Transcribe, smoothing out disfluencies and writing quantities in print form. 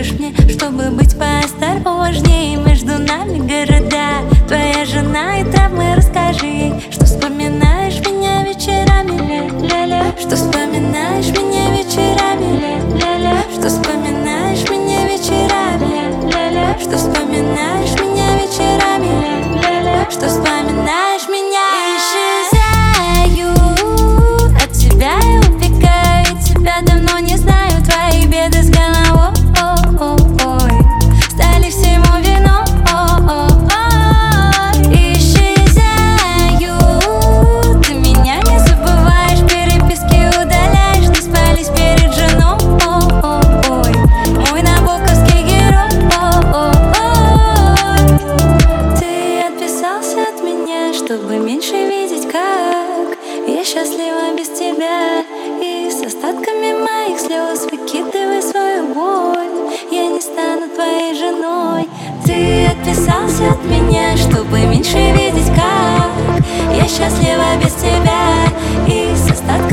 пишешь мне, чтобы быть поосторожней. Между нами города, твоя жена и травмы. Расскажи ей, что вспоминаешь меня вечерами, ля-ля-ля. Что вспоминаешь меня вечерами, ля-ля-ля. Что вспоминаешь меня вечерами, ля-ля-ля. Что вспоминаешь меня вечерами, ля-ля-ля. Что вспоминаешь меня. Исчезаю от тебя и убегаю, ведь тебя давно не знаю. Твои беды с головой стали всему виной. Исчезаю, ты меня не забываешь, переписки удаляешь, не спались перед женой. Мой набоковский герой. Ты отписался от меня, чтобы меньше видеть, как я счастлива без тебя. И с остатками моих слез выкидывай свою боль. Я не стану твоей женой. Ты отписался от меня, чтобы меньше видеть, как я счастлива без тебя. И с остатками